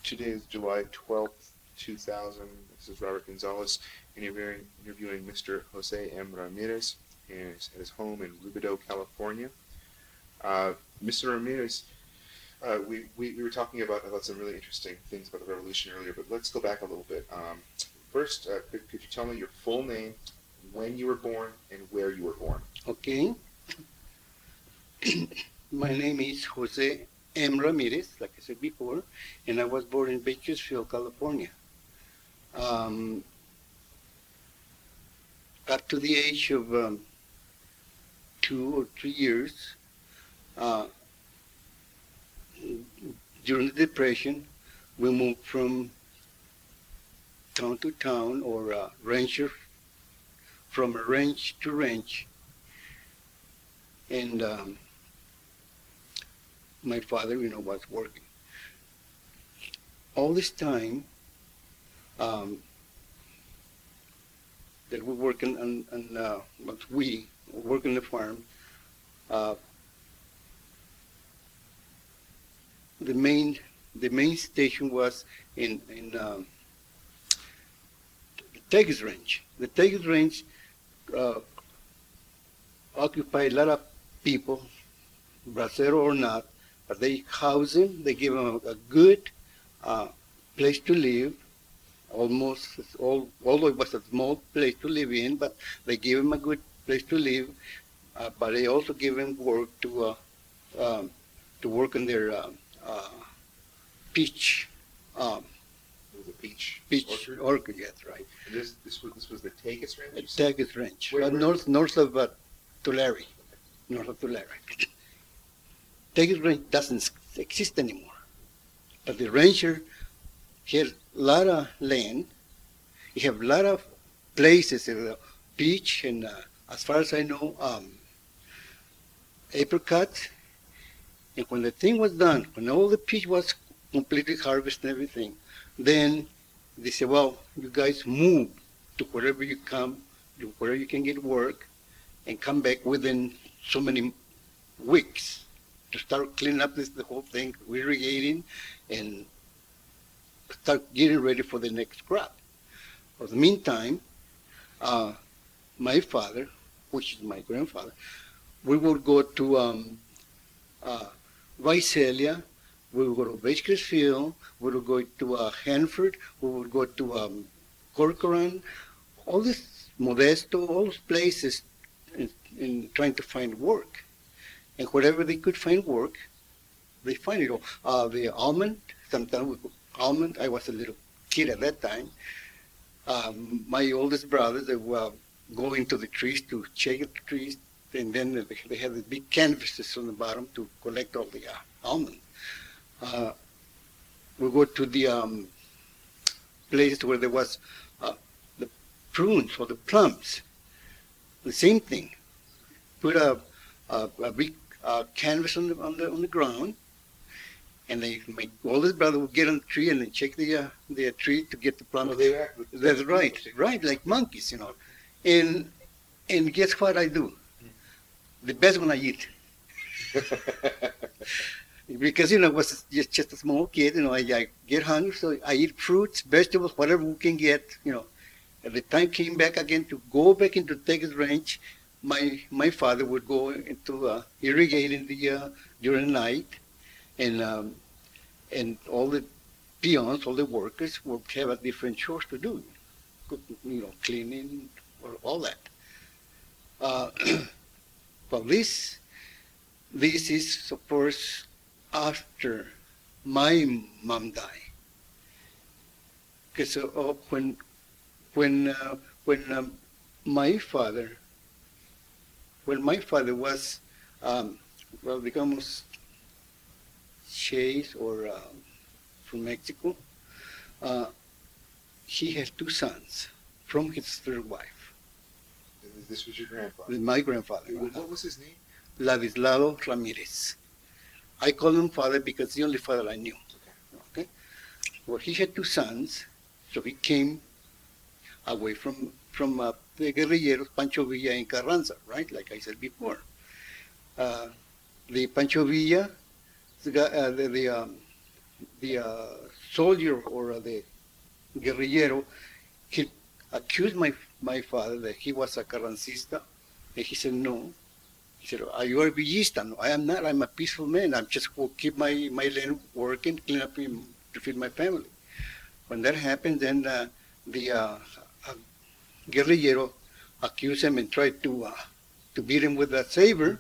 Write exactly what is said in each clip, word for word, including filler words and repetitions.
Today is July twelfth, two thousand. This is Robert Gonzalez interviewing, interviewing Mister Jose M. Ramirez in his, at his home in Rubidoux, California. Uh, Mister Ramirez, uh, we, we, we were talking about, about some really interesting things about the revolution earlier, but let's go back a little bit. Um, first, uh, could, could you tell me your full name, when you were born, and where you were born? Okay. My name is Jose M. Ramirez, like I said before, and I was born in Bakersfield, California. Um, up to the age of um, two or three years, uh, during the Depression, we moved from town to town, or uh, rancher, from ranch to ranch, and um, my father, you know, was working. All this time um, that we're working on, on uh, what we work on the farm, uh, the main the main station was in in um, the Texas Ranch. The Texas Ranch uh, occupied a lot of people, bracero or not, but they house them. They give them a, a good uh, place to live. Almost all, although it was a small place to live in, but they give them a good place to live. Uh, but they also give them work to uh, um, to work on their uh, uh, peach um, It was a peach, peach orchard. orchard. Yes, right. And this, this, was, this was the Tagus Ranch? you At said? Tagus Ranch, Where- uh, where- north north of uh, Tulare, north of Tulare. Tagus Ranch doesn't exist anymore, but the rancher had a lot of land. He have a lot of places, uh, peach, and uh, as far as I know, um, apricot. And when the thing was done, when all the peach was completely harvested and everything, then they said, well, you guys move to wherever you come, to wherever you can get work, and come back within so many weeks to start cleaning up this the whole thing, irrigating, and start getting ready for the next crop. For the meantime, uh, my father, which is my grandfather, we would go to um, uh, Visalia, we would go to Bakersfield, we would go to uh, Hanford, we would go to um, Corcoran, all this Modesto, all those places in, in trying to find work. And wherever they could find work, they find it all. Uh, the almond, sometimes we almond, I was a little kid at that time. Um, my oldest brothers, they were going to the trees to check the trees, and then they, they had the big canvases on the bottom to collect all the uh, almonds. Uh, we go to the um, place where there was uh, the prunes or the plums. The same thing. Put a, a, a big uh, canvas on the, on the on the ground, and they my oldest brother would get on the tree and then check the uh, the tree to get the plums. Oh, they act with- That's right, right, like monkeys, you know. And and guess what I do? The best one I eat. Because, you know, I was just, just a small kid, you know, I, I get hungry, so I eat fruits, vegetables, whatever we can get, you know. At the time came back again to go back into Texas Ranch, my my father would go into uh, irrigating the uh, during the night, and um, and all the peons, all the workers would have a different chores to do, you know, cleaning or all that. Uh, well, this this is of course after my mom died, because uh, when when uh, when um, my father when my father was um, well, digamos, chased or uh, from Mexico, uh, he has two sons from his third wife, This was your grandfather? with my grandfather, What was his name? Ladislao Ramirez. I call him father because the only father I knew. Okay. Well, he had two sons, so he came away from from uh, the guerrilleros, Pancho Villa and Carranza, right? Like I said before. Uh, the Pancho Villa, the, uh, the, the um, the uh, soldier or uh, the guerrillero, he accused my my father that he was a carrancista, and he said no. He said, "Are you a villista?" No, I am not. I'm a peaceful man. I'm just will keep my my land working, clean up in, to feed my family. When that happened, then uh, the uh, uh, guerrillero accused him and tried to uh, to beat him with a saber.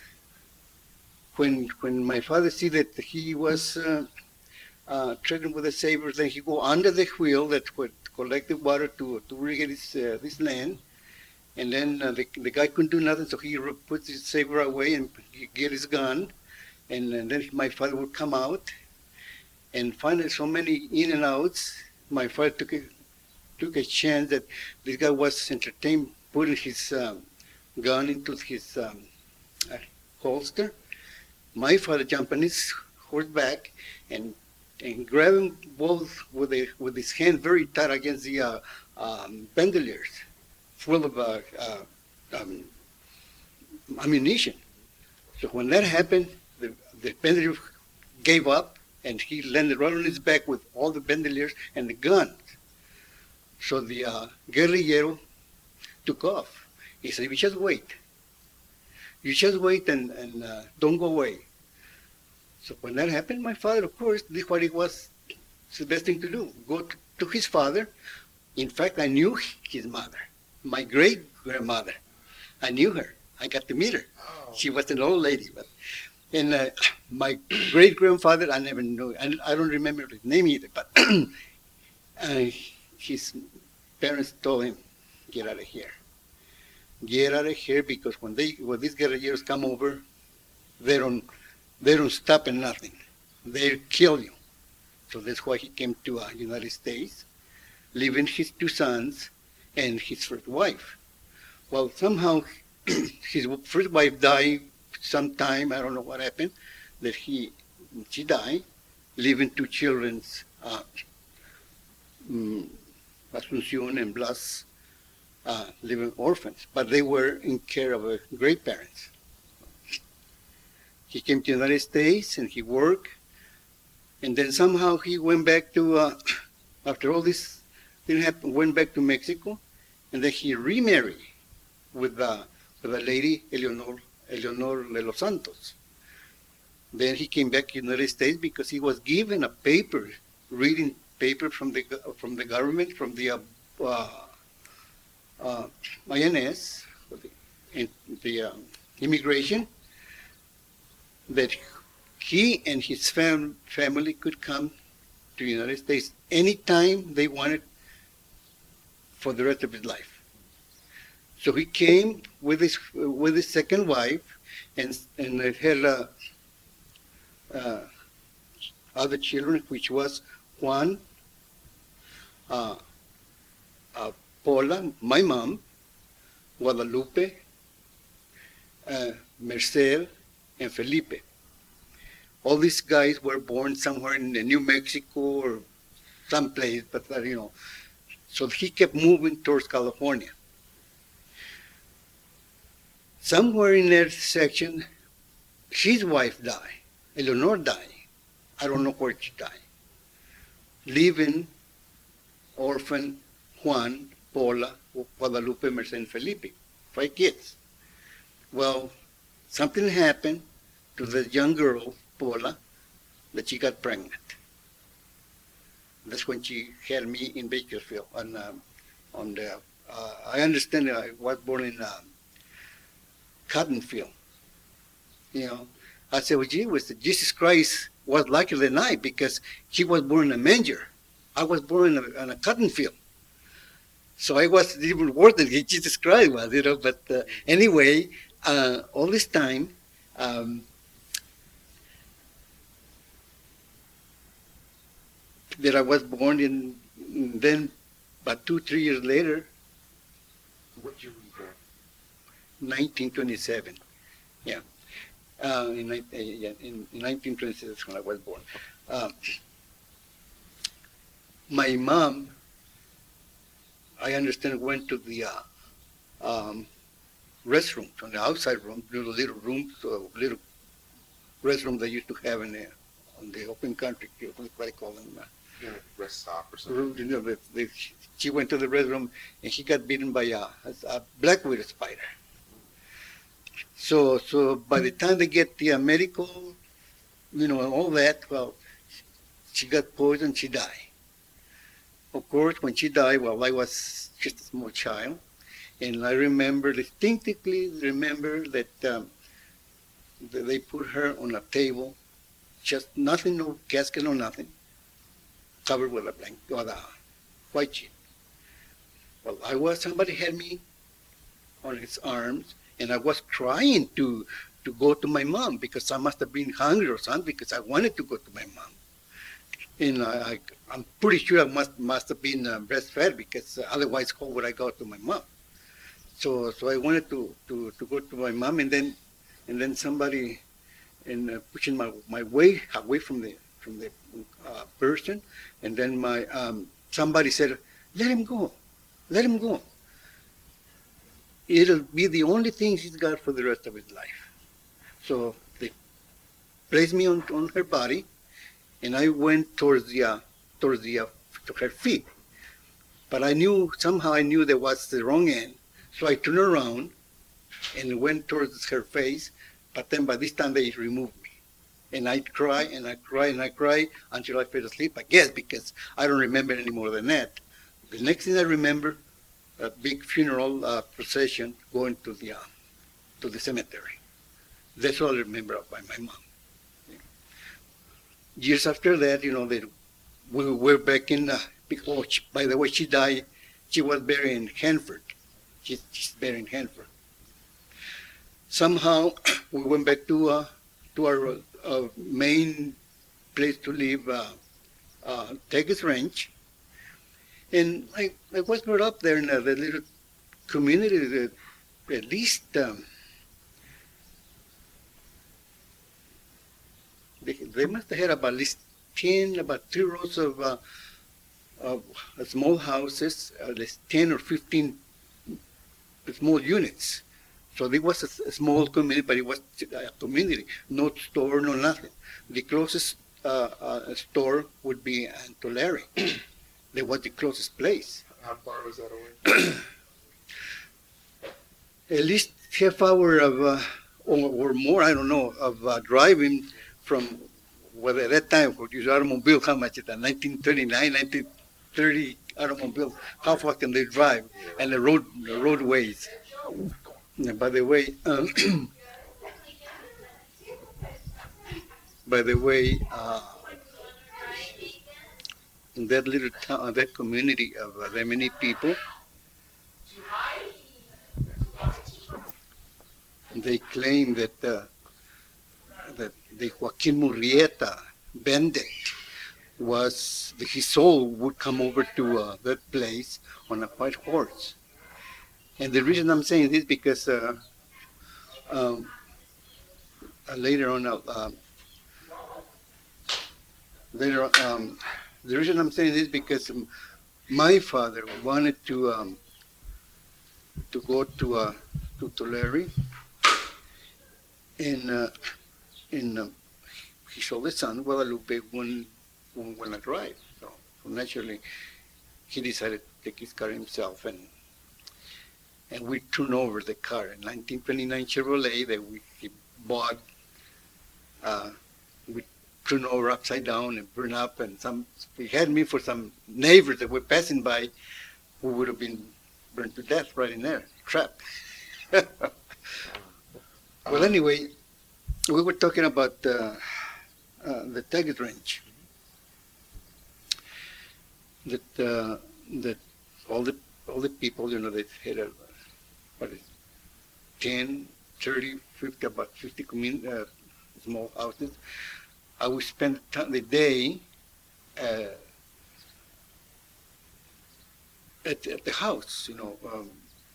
When when my father see that he was uh, uh, threatened with a saber, then he go under the wheel that would collect the water to to irrigate his uh, this land, and then uh, the the guy couldn't do nothing, so he puts his saber away and he get his gun, and, and then my father would come out, and finally so many in and outs, my father took a took a chance that this guy was entertained, putting his um, gun into his um, uh, holster. My father jumped on his horseback and and grabbed him both with a, with his hand very tight against the uh, um, bandoliers, full of uh, uh, um, ammunition. So when that happened, the, the bandolier gave up, and he landed right on his back with all the bandoliers and the gun. So the uh, guerrillero took off. He said, "You just wait. You just wait and, and uh, don't go away." So when that happened, my father, of course, did what it was the best thing to do, go to, to his father. In fact, I knew his mother, my great-grandmother. I knew her. I got to meet her. Oh. She was an old lady. But, and uh, my great-grandfather, I never knew. I, I don't remember his name either, but uh, his parents told him, "Get out of here. Get out of here, because when they when these guerrilleros come over, they don't they don't stop at nothing. They kill you." So that's why he came to uh, United States, leaving his two sons and his first wife. Well, somehow his first wife died sometime. I don't know what happened. That he she died, leaving two children, uh, um, Asuncion and Blas, uh, living orphans, but they were in care of uh, great parents. He came to the United States and he worked, and then somehow he went back to, uh, after all this didn't happen, went back to Mexico, and then he remarried with, uh, with a lady, Eleonor, Eleonor de los Santos. Then he came back to the United States because he was given a paper, reading paper from the from the government, from the uh, uh, uh, I N S, the, the uh, immigration, that he and his fam- family could come to the United States anytime they wanted for the rest of his life. So he came with his with his second wife, and and had uh, uh, other children, which was Juan, uh, uh, Paula, my mom, Guadalupe, uh, Merced, and Felipe. All these guys were born somewhere in New Mexico or someplace, but uh, you know. So he kept moving towards California. Somewhere in that section, his wife died. Eleanor died. I don't know where she died. Leaving orphan Juan, Paula, Guadalupe, Merced, and Felipe. Five kids. Well, something happened to the young girl, Paula, that she got pregnant. That's when she had me in Bakersfield. On, um, on the, uh, I understand that I was born in um, Cottonfield. You know, I said, well, gee, was Jesus Christ was larger than I, because he was born in a manger. I was born in a, in a cotton field. So I was even worse than Jesus Christ was, you know. But uh, anyway, uh, all this time, um, that I was born in, then about two, three years later. What year were you born? nineteen twenty-seven, yeah. Uh, in, uh, yeah, in, in nineteen twenty-seven is when I was born. Uh, my mom, I understand, went to the uh, um, restroom, on the outside room, little little rooms, uh, little restroom they used to have in the on the open country, what do I call them? Uh, Yeah, like a rest stop or something. you know, the, the, she went to the restroom and she got bitten by a, a black widow spider. So, so by the time they get the uh, medical, you know, all that, well, she got poisoned, she died. Of course, when she died, well, I was just a small child, and I remember distinctly remember that, um, that they put her on a table, just nothing, no casket, no nothing, covered with a blanket, or a white sheet. Well, I was, somebody had me on his arms, and I was trying to to go to my mom because I must have been hungry or something because I wanted to go to my mom. And I, I, I'm pretty sure I must must have been uh, breastfed because uh, otherwise how would I go to my mom? So so I wanted to, to, to go to my mom, and then and then somebody and uh, pushing my my way away from the from the uh, person, and then my um, somebody said, "Let him go, let him go. It'll be the only thing he's got for the rest of his life." So they placed me on, on her body, and I went towards the uh, towards the uh, to her feet. But I knew somehow I knew that was the wrong end, so I turned around and went towards her face. But then by this time they removed me, and I cry and I cry and I cry until I fell asleep. I guess because I don't remember any more than that. The next thing I remember, a big funeral uh, procession going to the uh, to the cemetery. That's all I remember of by my mom. Years after that, you know, that we were back in. Uh, because she, by the way, she died. She was buried in Hanford. She, she's buried in Hanford. Somehow we went back to uh, to our uh, main place to live, uh, uh, Texas Ranch. And I, I was brought up there in uh, the little community that at least um, they, they must have had about at least ten, about three rows of, uh, of small houses, at least ten or fifteen small units. So there was a, a small community, but it was a community, no store, no nothing. The closest uh, uh, store would be in Tulare. That was the closest place. How far was that away? At least half hour of, uh, or, or more, I don't know, of uh, driving from, well, at that time, for use automobile, how much is that, nineteen thirty-nine, nineteen thirty automobile, how far can they drive? And the road, the roadways. And by the way, um, by the way, uh, in that little town, that community of uh, that many people, they claim that uh, that the Joaquin Murrieta bandit was, his soul would come over to uh, that place on a white horse. And the reason I'm saying this because uh, um, uh, later on, uh, um, later on, um, the reason I'm saying this because um, my father wanted to um, to go to uh, to Tulare, and uh, and uh, his oldest son Guadalupe wouldn't want to drive, so, so naturally he decided to take his car himself, and and we turned over the car, a nineteen twenty-nine Chevrolet that we he bought. Uh, we turned over upside down and burned up, and some we had me for some neighbors that were passing by who would have been burned to death right in there, trapped. Well, anyway, we were talking about uh, uh, the Texas Ranch. That uh, that all the all the people, you know, they had a what is ten, thirty, fifty, about fifty commun- uh, small houses. I would spend the day uh, at, at the house, you know. Um,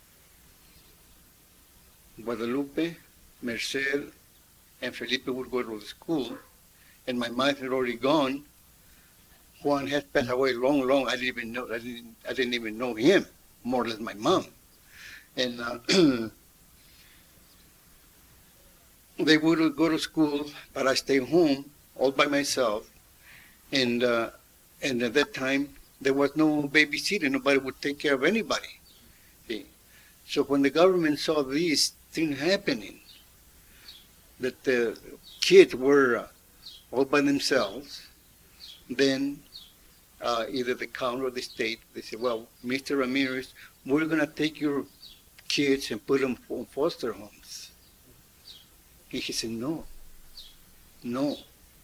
Guadalupe, Merced, and Felipe would go to the school, and my mother had already gone. Juan had passed away long, long. I didn't even know. I didn't. I didn't even know him. More or less, my mom. And uh, they would go to school, but I stayed home all by myself, and uh, and at that time there was no babysitter. Nobody would take care of anybody. See? So when the government saw these things happening, that the kids were uh, all by themselves, then uh, either the county or the state, they said, well, Mister Ramirez, we're going to take your kids and put them in foster homes. And he said, no, no.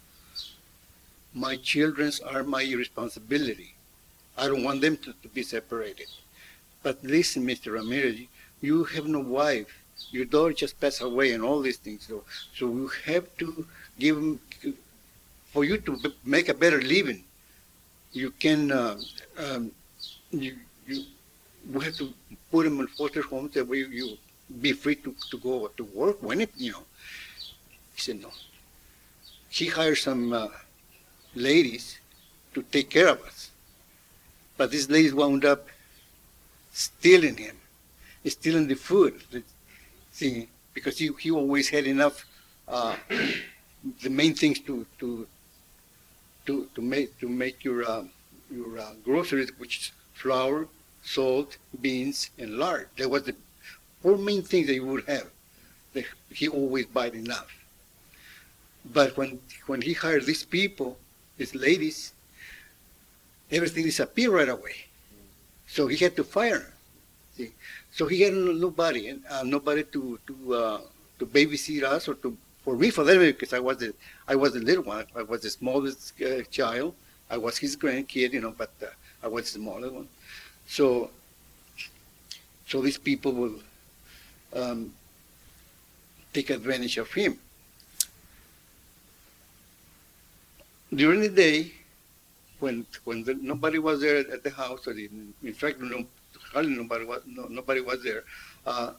My children are my responsibility. I don't want them to, to be separated. But listen, Mister Ramirez, you have no wife. Your daughter just passed away and all these things. So, so you have to give them, for you to b- make a better living, you can, uh, um, you, you, we have to put them in foster homes that way you be free to, to go to work when it, you know. He said, no. He hired some uh, ladies to take care of us. But these ladies wound up stealing him, stealing the food. See, because he, he always had enough, uh, the main things to, to, to, to make, to make your, uh, your uh, groceries, which is flour, salt, beans, and lard. That was the four main things that you would have. That he always bought enough. But when, when he hired these people, these ladies, everything disappeared right away. So he had to fire them. See? So he had nobody, uh, nobody to to uh, to babysit us or to for me for them because I was the I was the little one. I was the smallest uh, child. I was his grandkid, you know, but uh, I was the smallest one. So so these people will um, take advantage of him. During the day, when when the, nobody was there at the house, or in, in fact, no, hardly nobody was no, nobody was there. Uh,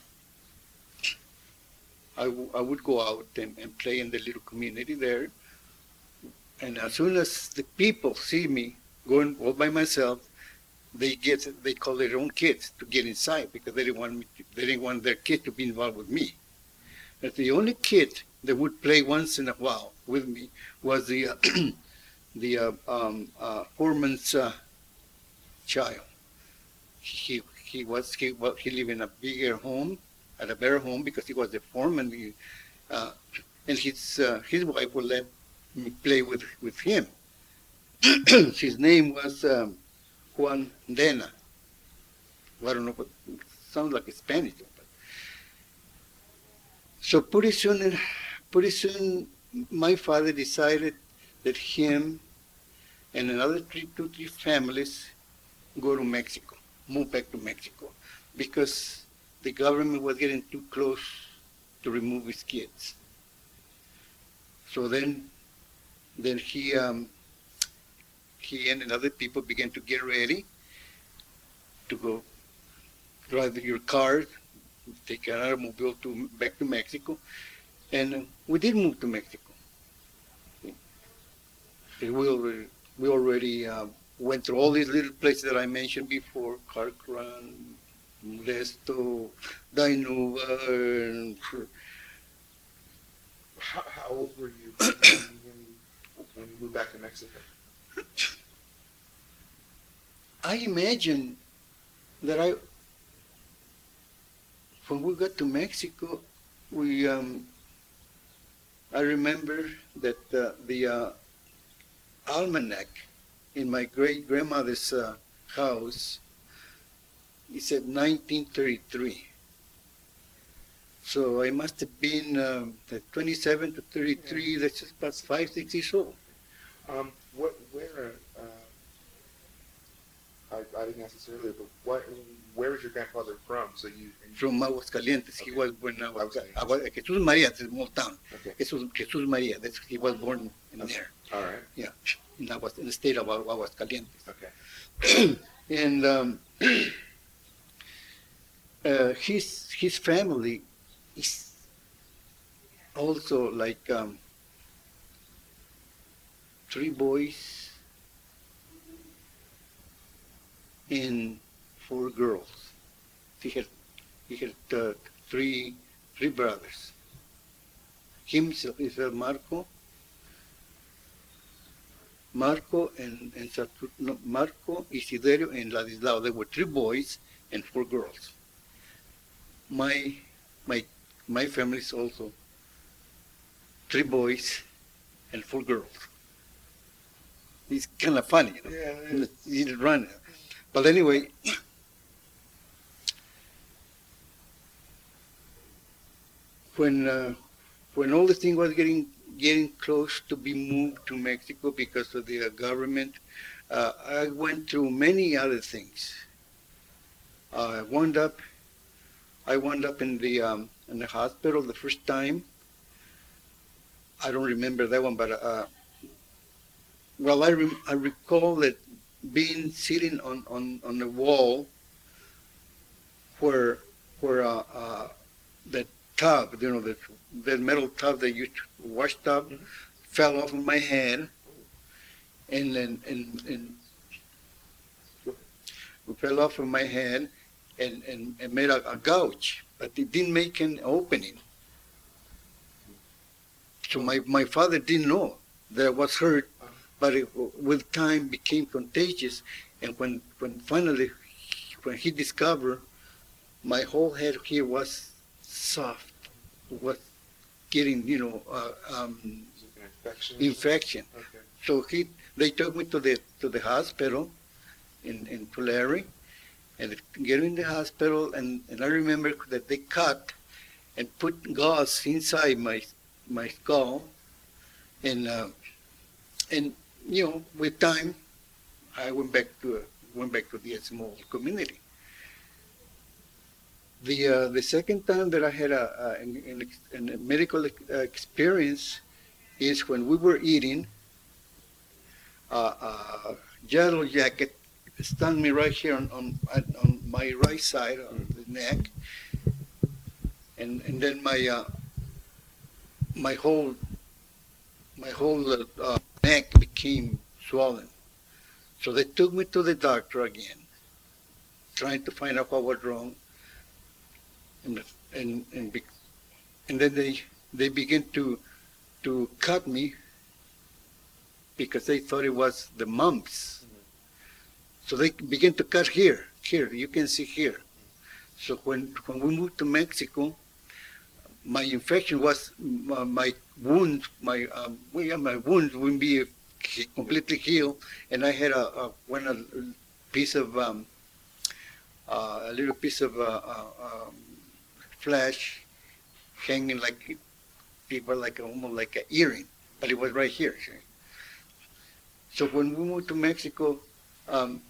I, w- I would go out and, and play in the little community there, and as soon as the people see me going all by myself, they get they call their own kids to get inside because they didn't want me to, they didn't want their kid to be involved with me. But the only kid that would play once in a while with me was the uh, the uh, um, uh, foreman's uh, child. He he was he well, he lived in a bigger home, at a better home because he was the foreman, he, uh, and his uh, his wife would let me play with with him. His name was um, Juan Dena. I don't know what sounds like Spanish. But. So pretty soon, pretty soon, my father decided that him and another three, two, three families go to Mexico, move back to Mexico, because the government was getting too close to remove his kids. So then, then he, um, he and other people began to get ready to go drive your cars, take an automobile to back to Mexico, and uh, we did move to Mexico. We already, we already uh, went through all these little places that I mentioned before: Carcran, Modesto, Dinuba. And How, how old were you when, you when you moved back to Mexico? I imagine that I, when we got to Mexico, we, um, I remember that uh, the uh, almanac in my great grandmother's uh, house, it said nineteen thirty-three. So I must have been um, twenty-seven to thirty-three, that's just about five, six years old. Um, what, where, uh, I, I didn't ask this earlier, but what, where was your grandfather from? So you, From Aguascalientes. Okay. He was born in Aguascalientes. Aguascalientes. Jesús María, it's a small town. Okay. Jesús, Jesús María, that's, he was born in Okay. there. All right. Yeah, in, Aguas, in the state of Aguascalientes. Okay. And um, uh, his his family is also like um, three boys and four girls. He had he had uh, three three brothers. Himself is uh, Marco, Marco and, and Satur- no, Marco, Isiderio, and Ladislao. There were three boys and four girls. My my my family is also three boys and four girls. It's kind of funny, you know. Yeah, He's running. But anyway, when uh, when all the thing was getting getting close to be moved to Mexico because of the uh, government, uh, I went through many other things. I wound up I wound up in the um, in the hospital the first time. I don't remember that one, but uh, well, I re- I recall that being sitting on, on, on the wall where where uh, uh, that tub, you know, that that metal tub that you wash tub, Mhm. fell off of my head, and then and, and it fell off of my head, and, and, and made a, a gouge, but it didn't make an opening. So my, my father didn't know that I was hurt, but it, with time became contagious. And when, when finally, when he discovered my whole head here was soft, was getting, you know, uh, um, Is it an infection? infection. Okay. So he, they took me to the to the hospital in in Tulare, and get in the hospital, and, and I remember that they cut and put gauze inside my my skull, and uh, and you know, with time, I went back to a, went back to the small community. The uh, the second time that I had a, a, an, an, a medical experience is when we were eating. Uh, a yellow jacket stung me right here on, on on my right side of the neck, and and then my uh, my whole my whole uh, neck became swollen. So they took me to the doctor again, trying to find out what was wrong, and and and, be, and then they they began to to cut me because they thought it was the mumps. So they began to cut here, here. You can see here. So when when we moved to Mexico, my infection was my, my wound, my um, well, yeah, my wound wouldn't be completely healed, and I had a, a one a piece of um, uh, a little piece of uh, uh, um, flesh hanging like people like almost like an earring, but it was right here. See? So when we moved to Mexico, um,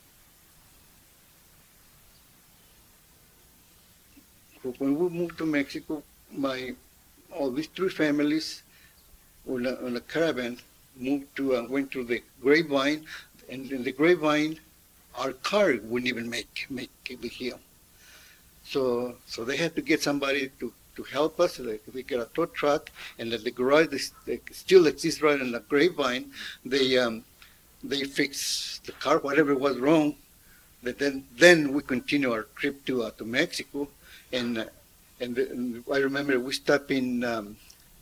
when we moved to Mexico, my all these three families on a, on a caravan moved to uh, went to the Grapevine, and in the Grapevine, our car wouldn't even make make the hill. So so they had to get somebody to, to help us. So they, we get a tow truck, and at the garage that still exists right in the Grapevine, they um, they fix the car, whatever was wrong. But then then we continue our trip to uh, to Mexico, and uh, and, the, and I remember we stopped in. Um,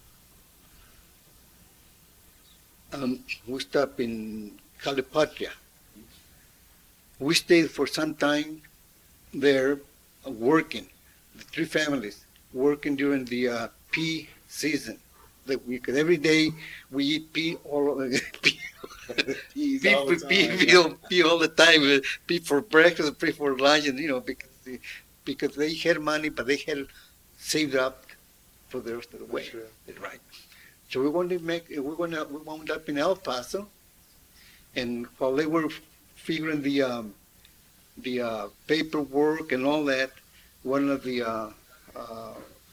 Um, we stopped in Calipatria. We stayed for some time there uh, working, the three families, working during the uh, pea season. That we could, every day we eat pea all, pea, Peas pea, all the pea, time. pea, all- pea all the time, uh, pea for breakfast, pea for lunch, and you know, because they, because they had money, but they had saved up for the rest of the way. Sure. Right. So we wanted to make, we wound up, we wound up in El Paso, and while they were figuring the um, the uh, paperwork and all that, one of the uh, uh,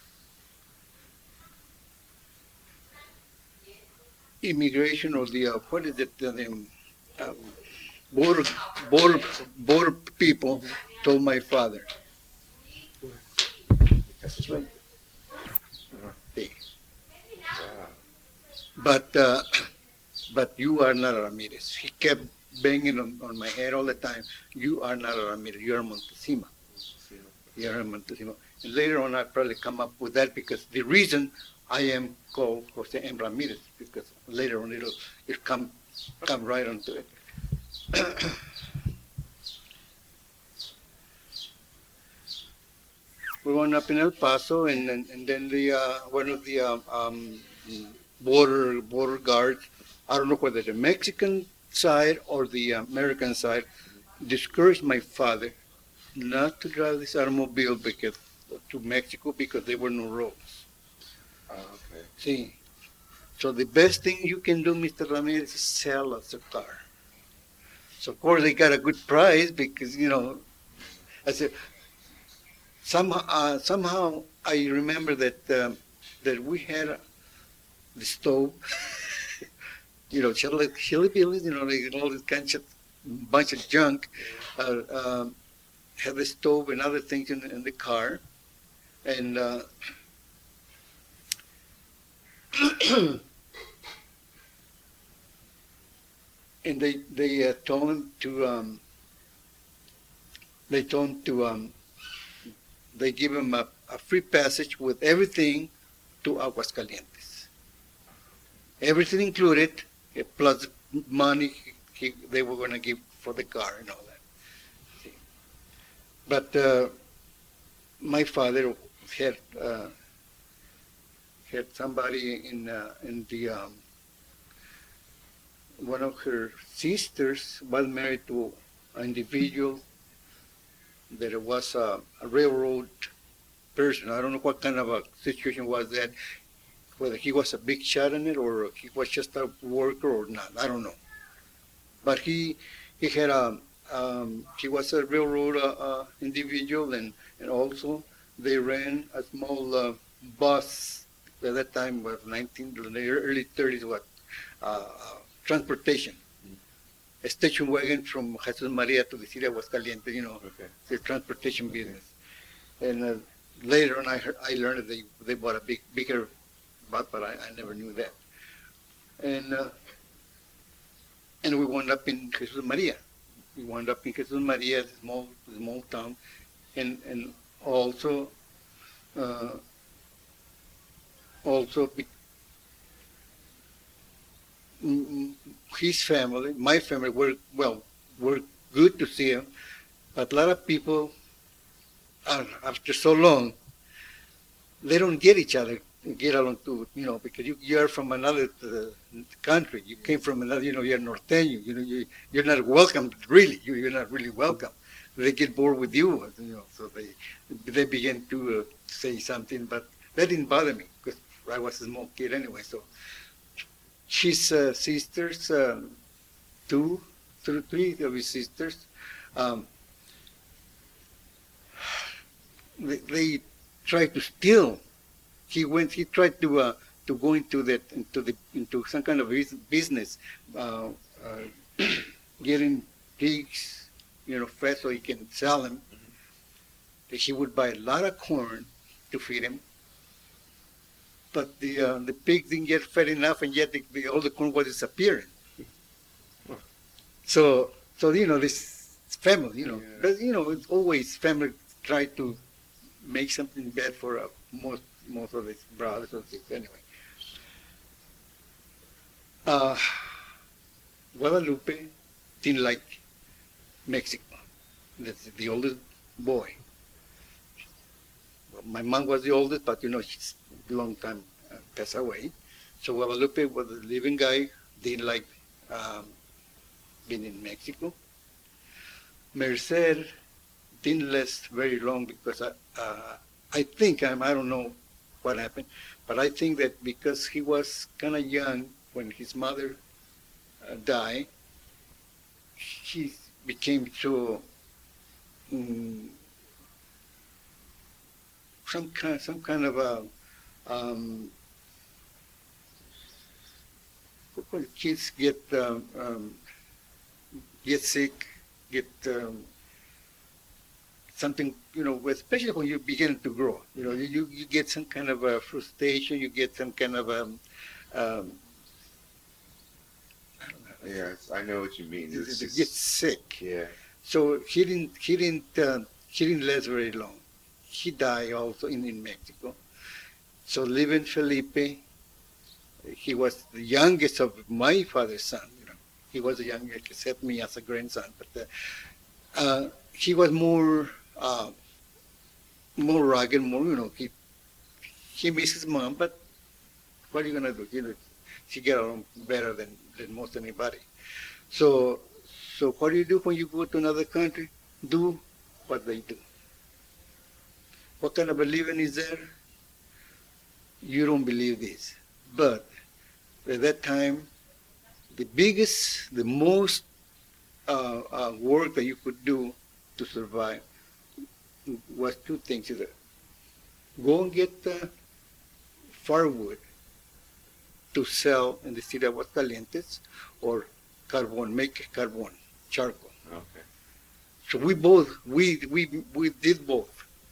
immigration or the uh, what is it, the um, uh, border border border people told my father, That's right. "Hey, Wow. but uh, but you are not a Ramirez." He kept banging on, on my head all the time. "You are not a Ramirez. You are Montesima. You are Montesima." And later on, I probably come up with that because the reason I am called Jose M. Ramirez, because later on it'll, it'll come come right onto it. We wound up in El Paso, and and, and then the uh, one of the um, um, border border guards, I don't know whether the Mexican side or the American side, discouraged my father not to drive this automobile because to Mexico because there were no roads. Uh, okay. See, so the best thing you can do, Mister Ramirez, is sell us a car. So of course they got a good price because you know, I said somehow uh, somehow I remember that um, that we had the stove, you know, chili, chili billies, you know, like all this kind of bunch of junk. Uh, um, had the stove and other things in, in the car, and uh, and they they uh, told him to um, they told him to um, they give him a, a free passage with everything to Aguascalientes, everything included, eh, plus money he, they were going to give for the car and all that. See. But uh, my father had uh, had somebody in uh, in the um, one of her sisters was married to an individual that was a, a railroad person. I don't know what kind of a situation was that, whether he was a big shot in it or he was just a worker or not. I don't know. But he he had a um, he was a railroad uh, uh, individual, and and also they ran a small uh, bus at that time was nineteen the early thirties. What uh, uh, transportation. A station wagon from Jesus Maria to the city of Aguascalientes, you know, Okay. the transportation business. And uh, later on, I heard, I learned that they they bought a big bigger bus, but I, I never knew that. And uh, and we wound up in Jesus Maria. We wound up in Jesus Maria, the small small town, and and also uh, also. Be, his family, my family, were well, were good to see him, but a lot of people, uh, after so long, they don't get each other, get along to, you know, because you, you are from another uh, country. You came from another, you know, you're norteño, you know, you, you're not welcome, really. You, you're not really welcome. They get bored with you, you know, so they they begin to uh, say something, but that didn't bother me because I was a small kid anyway, so. His uh, sisters, uh, two, th- three of his sisters, um, they, they tried to steal. He went. He tried to uh, to go into that into the into some kind of business, uh, uh, getting pigs, you know, fed so he can sell them. Mm-hmm. He would buy a lot of corn to feed him. But the uh, the pig didn't get fed enough, and yet the, the, all the corn was disappearing. So so you know this family, you know, yeah. You know, it's always family try to make something bad for uh, most most of his brothers or things. Anyway, uh, Guadalupe didn't like Mexico. That's the oldest boy. Well, my mom was the oldest, but you know she's a long time uh, passed away. So Guadalupe was a living guy, didn't like um, being in Mexico. Merced didn't last very long because I, uh, I think, I'm, I don't know what happened, but I think that because he was kind of young when his mother uh, died, he became so um, some kind, some kind of a um, when kids get um, um, get sick, get um, something, you know, especially when you begin to grow, you know, you, you get some kind of a frustration, you get some kind of um, um I don't know. Yeah, I know what you mean. You It's get just, sick. yeah. So he didn't, he didn't, uh, he didn't last very long. He died also in, in Mexico. So living Felipe, he was the youngest of my father's son, you know. He was a young, except me as a grandson, but uh, uh, he was more, uh, more rugged, more, you know, he, he missed his mom, but what are you gonna do? You know, she get along better than, than most anybody. So, so what do you do when you go to another country? Do what they do. What kind of a living is there? You don't believe this. But at that time, the biggest, the most uh, uh, work that you could do to survive was two things. Either go and get uh, firewood to sell in the city of Aguascalientes, or carbon, make carbon, charcoal. Okay. So we both, we, we, we did both.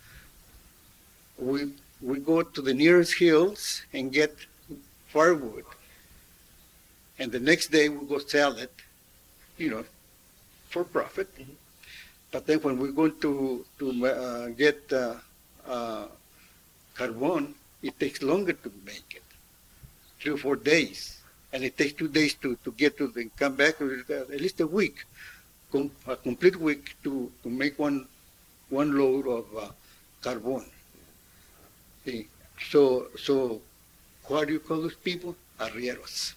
We, we go to the nearest hills and get firewood, and the next day we go sell it, you know, for profit. Mhm. But then when we're going to, to uh, get uh, uh, carbon, it takes longer to make it, three or four days. And it takes two days to, to get to the, come back, at least a week, com, a complete week to, to make one, one load of uh, carbon. See? So, so what do you call those people? Arrieros.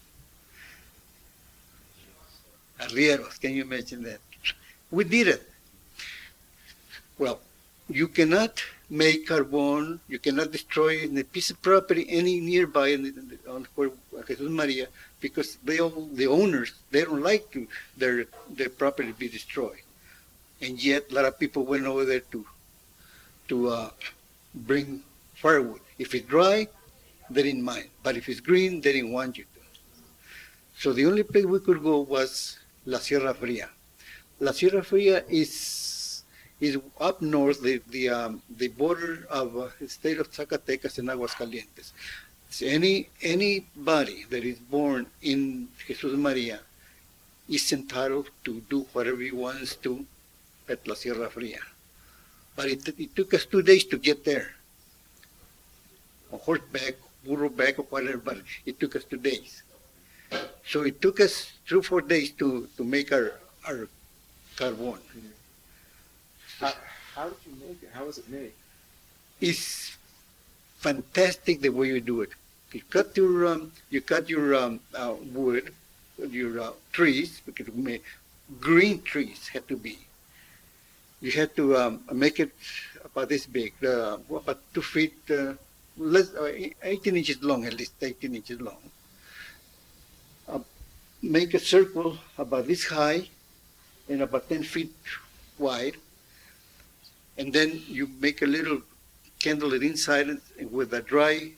Arrieros, can you imagine that? We did it. Well, you cannot make carbon, you cannot destroy a piece of property any nearby in the, in the, on where Jesus Maria, because they all, the owners, they don't like to, their their property be destroyed. And yet a lot of people went over there to to uh, bring firewood. If it's dry, they didn't mind. But if it's green, they didn't want you to. So the only place we could go was La Sierra Fria. La Sierra Fria is is up north, the the um, the border of uh, the state of Zacatecas and Aguascalientes. So any anybody that is born in Jesus Maria is entitled to do whatever he wants to at La Sierra Fria. But it, it took us two days to get there. On horseback, burro back, or whatever, but it took us two days. So it took us three or four days to, to make our, our carbon. How, how did you make it? How was it made? It's fantastic the way you do it. You cut your um, you cut your um, uh, wood, your uh, trees, because we made, green trees had to be. You had to um, make it about this big, uh, about two feet, uh, less, uh, eighteen inches long, at least eighteen inches long. Uh, make a circle about this high and about ten feet wide, and then you make a little candle inside it with a dry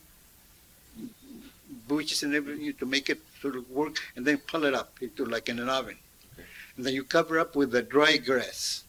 bushes and everything to make it sort of work, and then pull it up into like in an oven. Okay. And then you cover up with the dry grass.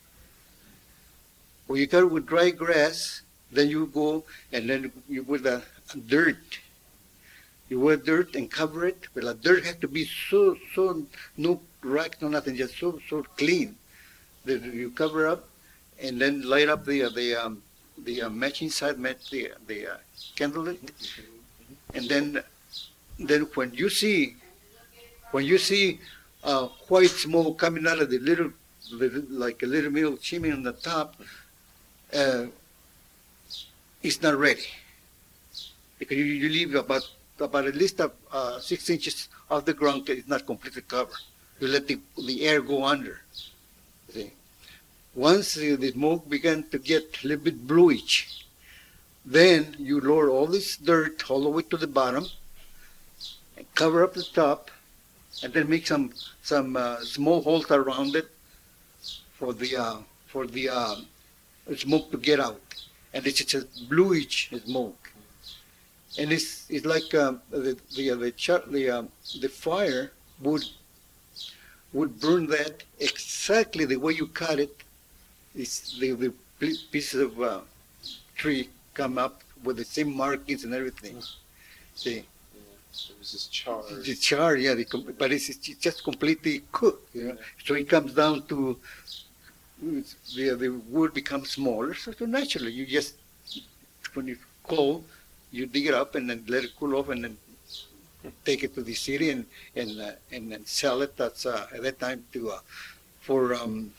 When you cover with dry grass, then you go and then you with the dirt. You with dirt and cover it, but the dirt has to be so, so, no racks, no nothing, just so, so clean that you cover up and then light up the, uh, the, um, the uh, match inside, match the, the uh, candle, and then, then when you see, when you see uh, white smoke coming out of the little, little like a little middle chimney on the top, uh, it's not ready, because you, you leave about about at least uh, six inches off the ground. It's not completely covered. You let the, the air go under. See? Once uh, the smoke began to get a little bit bluish, then you lower all this dirt all the way to the bottom, and cover up the top, and then make some some uh, small holes around it for the uh, for the uh, smoke to get out. And it's just bluish smoke. And it's it's like um, the the the, char- the, um, the fire would would burn that exactly the way you cut it. It's the, the pieces of uh, tree come up with the same markings and everything. See, Yeah, so it was this char. the char, yeah, the, com- but it's, it's just completely cooked. You know? So it comes down to the the wood becomes smaller. So, so naturally, you just when it's cold, you dig it up and then let it cool off and then take it to the city and and uh, and then sell it. That's uh, at that time to uh, for um,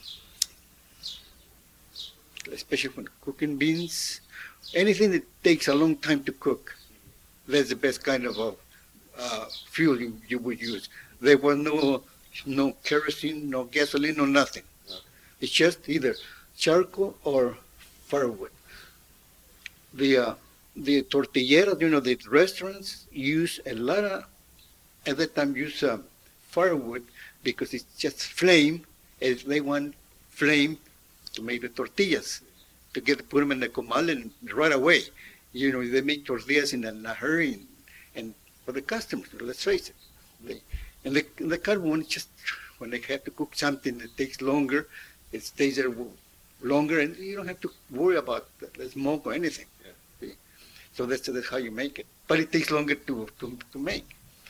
especially for cooking beans, anything that takes a long time to cook. That's the best kind of uh, uh, fuel you, you would use. There was no no kerosene, no gasoline, no nothing. Okay. It's just either charcoal or firewood. The uh, the tortilleras, you know, the restaurants use a lot of, at that time, use uh, firewood because it's just flame, and they want flame to make the tortillas, to get put them in the comal and right away. You know, they make tortillas in a, in a hurry, and, and for the customers, let's face it. They, and the, the carbon, just when they have to cook something that takes longer, it stays there longer, and you don't have to worry about the smoke or anything. Yeah. So that's, that's how you make it. But it takes longer to, to, to make.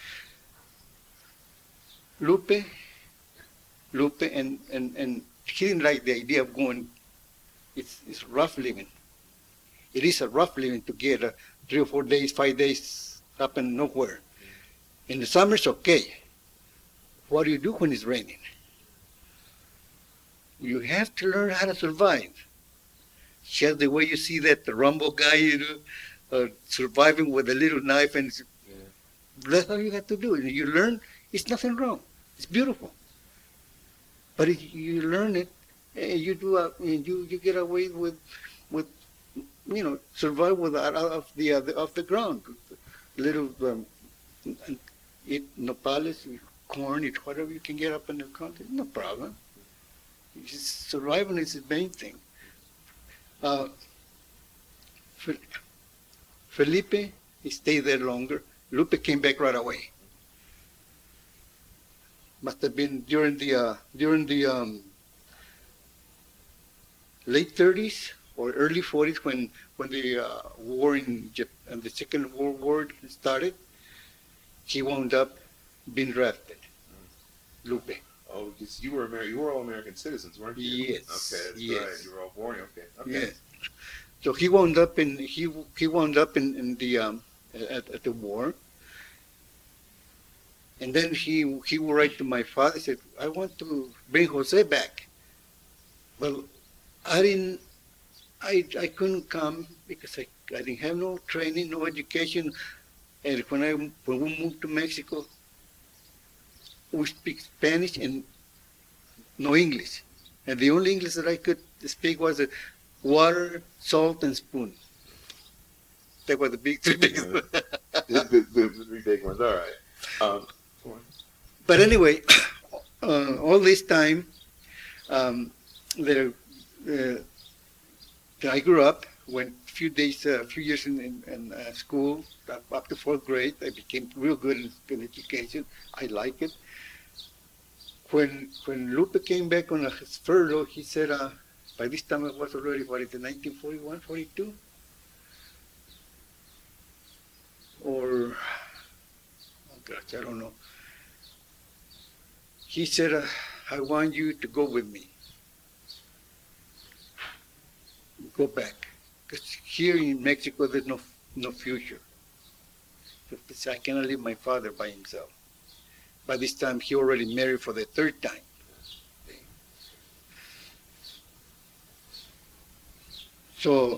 Lupe, Lupe, and, and, and he didn't like the idea of going, it's, it's rough living. It is a rough living to get uh, three or four days, five days up and nowhere. In the summer, it's okay. What do you do when it's raining? You have to learn how to survive. Just the way you see that the Rambo guy, you know, uh, surviving with a little knife, and Yeah. that's how you have to do it. You learn, it's nothing wrong. It's beautiful. But if you learn it, and you do, uh, you you get away with, with, you know, survive with out of the uh, off the ground, little um, eat nopales, corn, eat whatever you can get up in the country. No problem. Just surviving is the main thing. Uh, Felipe, he stayed there longer. Lupe came back right away. Must have been during the uh, during the um, late thirties or early forties when when the uh, war in Japan, the Second World War started. He wound up being drafted. Lupe. Oh, because you were Amer- you were all American citizens, weren't you? Yes. Okay, that's Yes. right. You were all born. Okay. Okay. Yes. So he wound up in he he wound up in, in the um, at, at the war. And then he he would write to my father, said, I want to bring Jose back. Well, I didn't, I, I couldn't come because I, I didn't have no training, no education. And when I when we moved to Mexico, we speak Spanish and no English. And the only English that I could speak was uh, water, salt, and spoon. That were the big three big the, the, the, the three big ones. All right. Um, But anyway, uh, all this time, um, the, uh, I grew up, went a few days, a uh, few years in, in, in uh, school, up, up to fourth grade. I became real good in, in education. I like it. When when Lupe came back on his furlough, he said, uh, by this time it was already, what is it, nineteen forty-one, forty-two? Or, oh gosh, I don't know. He said, uh, I want you to go with me. Go back. Because here in Mexico, there's no no future. So I cannot leave my father by himself. By this time, he already married for the third time. So,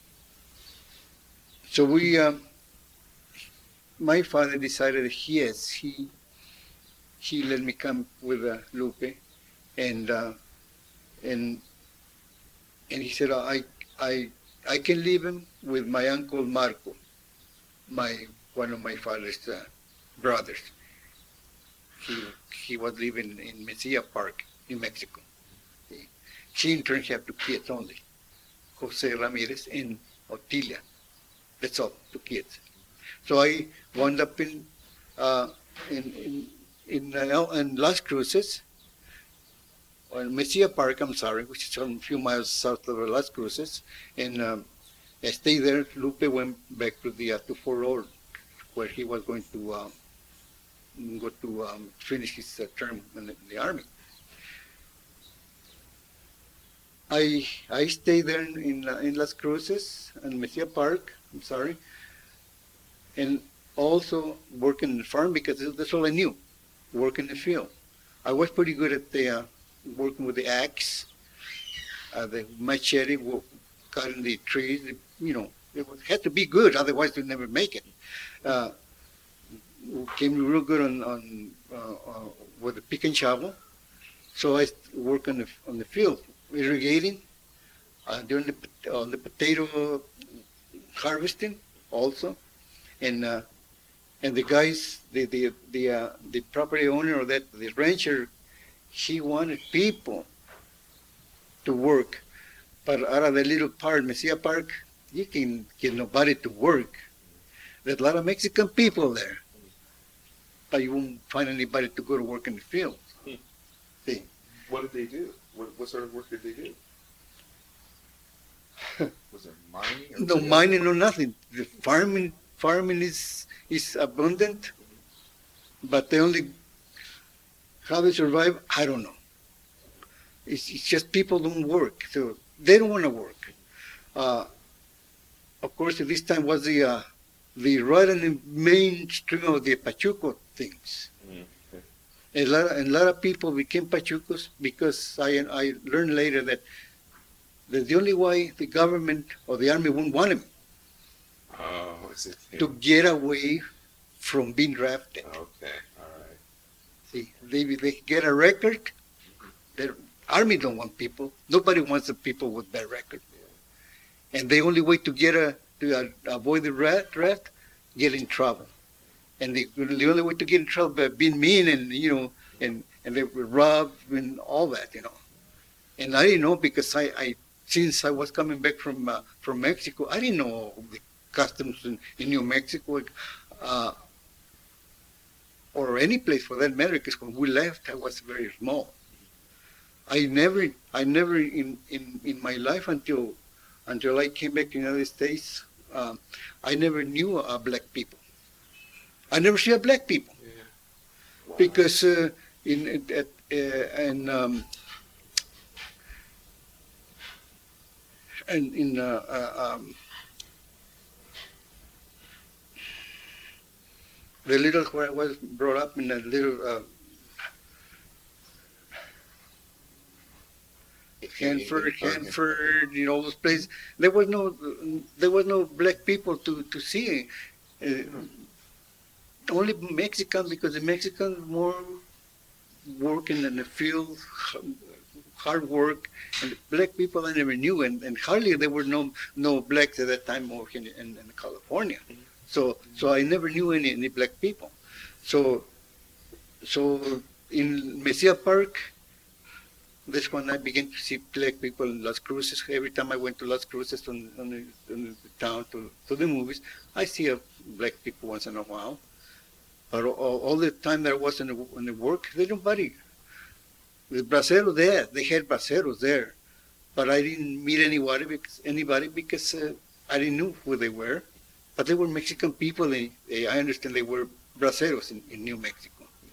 so we, um, my father decided, yes, he, he let me come with uh, Lupe, and uh, and and he said, I I I can leave him with my uncle Marco, my one of my father's uh, brothers. He he was living in Mesilla Park, New Mexico. She in turn had two kids only, Jose Ramirez and Otilia. That's all, two kids. So I wound up in uh, in in in, uh, in Las Cruces, or in Mesilla Park, I'm sorry, which is a few miles south of Las Cruces, and um, I stayed there. Lupe went back to the uh, to Fort Ord, where he was going to um, go to um, finish his uh, term in the, in the army. I I stayed there in in, uh, in Las Cruces and Mesilla Park. I'm sorry, and also working in the farm because that's all I knew, work in the field. I was pretty good at the, uh, working with the axe, uh, the machete, wo- cutting the trees. You know, it was, had to be good, otherwise you'd never make it. Uh, came real good on, on uh, uh, with the pick and shovel. So I work on the on the field, irrigating, uh, doing the pot- on the potato harvesting also, and uh, and the guys, the the the uh, the property owner or that the rancher, he wanted people to work, but out of the little part, Mesilla Park, you can get nobody to work. There's a lot of Mexican people there, but you won't find anybody to go to work in the field. Hmm. See. What did they do? What, what sort of work did they do? Was there mining? Or No was there- mining, no nothing. The farming, farming is is abundant, but the only how they survive, I don't know. It's, it's just people don't work, so they don't want to work. Uh, of course, at this time was the uh, the right in the mainstream of the Pachuco things. Mm, okay. A lot, a lot of people became Pachucos because I I learned later that that the only way the government or the army wouldn't want him Oh, is it? to get away from being drafted. Okay, all right. See, they they get a record. The army don't want people. Nobody wants the people with bad record. And the only way to get a to uh, avoid the rat draft, get in trouble. And the the only way to get in trouble by being mean and you know and and they were robbed and all that you know. And I didn't know because I, I since I was coming back from uh, from Mexico, I didn't know the customs in, in New Mexico. Uh, or any place for that matter, because when we left, I was very small. I never, I never in, in, in my life until until I came back to the United States, um, I never knew uh, black people. I never see a black people Yeah. Wow. because uh, in at uh, in um, and in uh, uh, um, the little where I was brought up in a little. Uh, Hanford, Okay. Hanford, you know, all those places. There was no, there was no black people to to see. Uh, only Mexicans, because the Mexicans more working in the field, hard work, and the black people I never knew, and, and hardly there were no no blacks at that time working in, in California. So so I never knew any any black people. So so in Mesilla Park. That's when I began to see black people in Las Cruces. Every time I went to Las Cruces on, on, the, on the town to, to the movies, I see a black people once in a while. But all, all the time that I was in the, in the work, there's nobody. The braceros there, they had braceros there. But I didn't meet anybody because, anybody because uh, I didn't know who they were. But they were Mexican people, and uh, I understand they were braceros in, in New Mexico.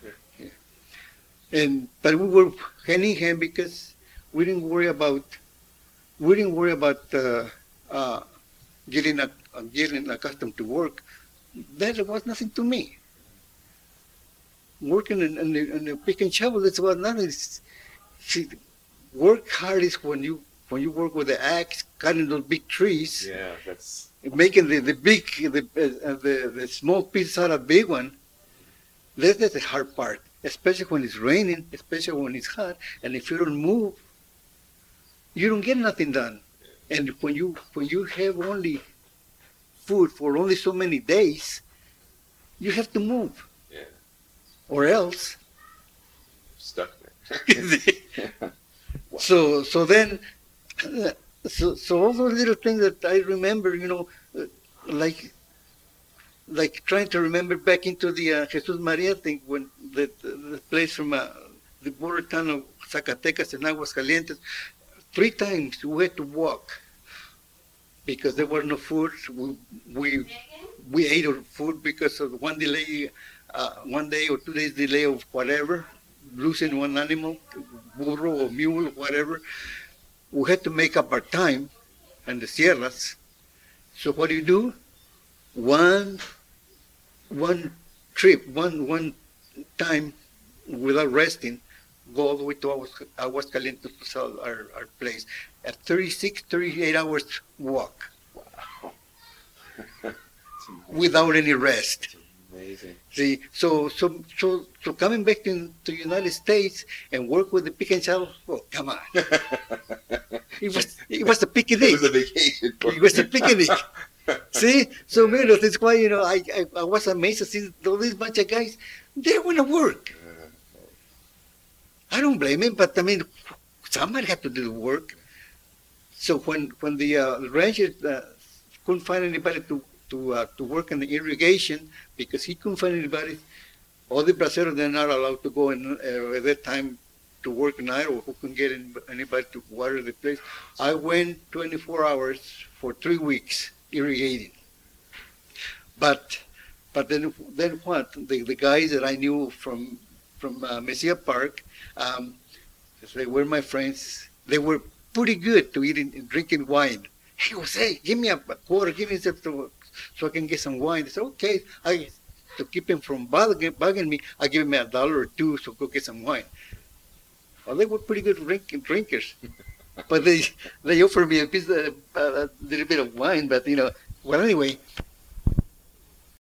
And but we were hand in hand because we didn't worry about we didn't worry about uh, uh, getting a, uh, getting accustomed to work. That was nothing to me. Working in, in, the, in the pick and shovel, that's what nothing. See, work hard is when you when you work with the axe, cutting those big trees, Yeah, that's. making the the big the uh, the, the small pieces out of big one. That's the hard part. Especially when it's raining, especially when it's hot, and if you don't move, you don't get nothing done. And when you when you have only food for only so many days, you have to move, Yeah. or else. Stuck there. so so then, uh, so so all those little things that I remember, you know, uh, like. Like trying to remember back into the uh, Jesus Maria thing when the, the place from uh, the border town of Zacatecas and Aguascalientes, three times we had to walk because there was no food. We we, we ate our food because of one delay, uh, one day or two days delay of whatever, losing one animal, burro or mule, whatever. We had to make up our time in the sierras. So what do you do? One one trip, one one time without resting, go all the way to Aguas, Aguascalientes to sell our, our place. At thirty-six, thirty-eight hours walk Wow. It's amazing. without any rest. It's amazing. See, so so so so coming back to to the United States and work with the pick and shovel. Oh, come on! It was it was a It picnic. was a vacation. for It was a you. picnic. See, so man, that's why you know I, I I was amazed to see all these bunch of guys. They want to work. Uh, I don't blame him, but I mean, somebody had to do the work. So when when the uh, rangers uh, couldn't find anybody to to uh, to work in the irrigation because he couldn't find anybody, all the braceros they're not allowed to go in uh, at that time to work in Idaho. Who couldn't get any- anybody to water the place? I went twenty-four hours for three weeks irrigating. But but then then what? The the guys that I knew from from uh, Messiah Park, um, they were my friends. They were pretty good to eating and drinking wine. He was, hey, give me a quarter, give me some to, so I can get some wine. They said, okay. I to keep him from bugging, bugging me, I give him a dollar or two so go get some wine. Well, they were pretty good drink, drinkers, but they they offered me a piece of, uh, a little bit of wine. But you know, well, anyway,